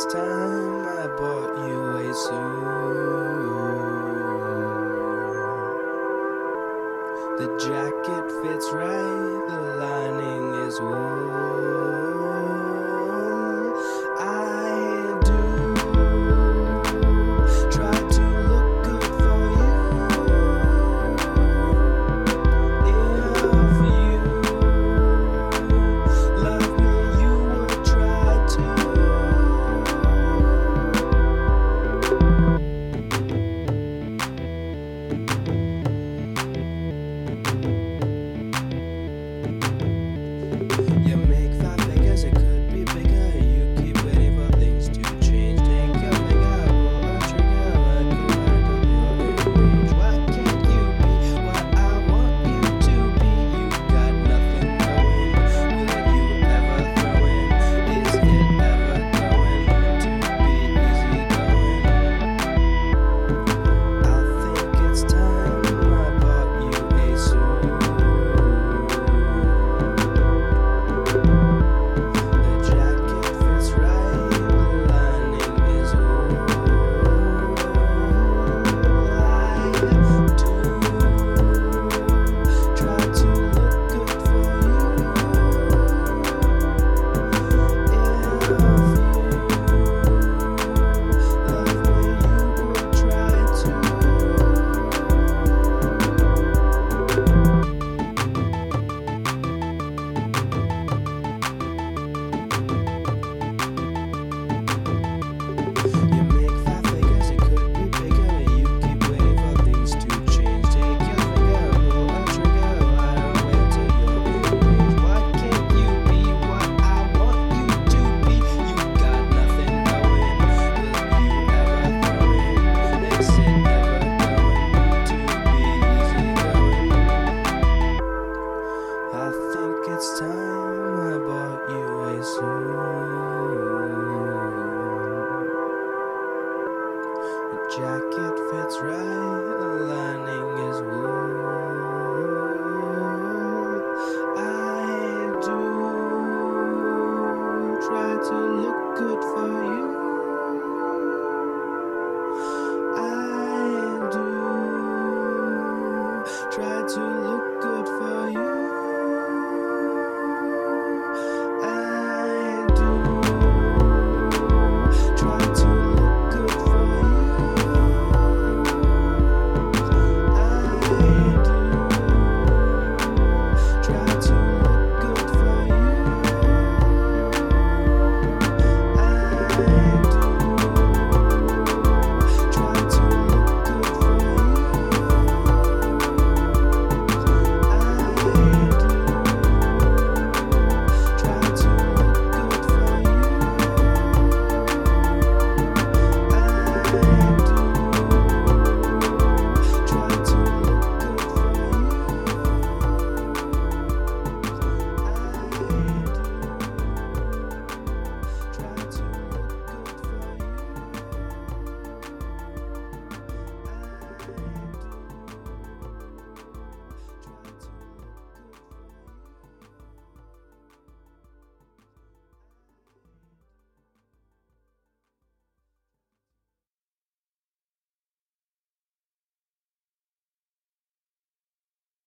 it's time I bought you a suit. The jacket fits right, the lining is wool. I do try to look good for you. If you love me, you would try to. You make 5 figures, it could be bigger. You keep waiting for things to change. Take your finger, pull a trigger, like you might on your range. Why can't you be what I want you to be? You got nothing going. Will you ever throw in? Is it ever going to be easy going? I think it's time I bought you a suit. The jacket fits right, the lining is wool. I do try to look good for you. If you love me, you would try to. You make 5 figures, it could be bigger. You keep waiting for things to change. Take your finger, pull a trigger. I don't wait till you're in range. Why can't you be what I want you to be? You got nothing going. Will you ever throw in? Is it ever going to be easy going? I think it's time I bought you a suit. The jacket fits right,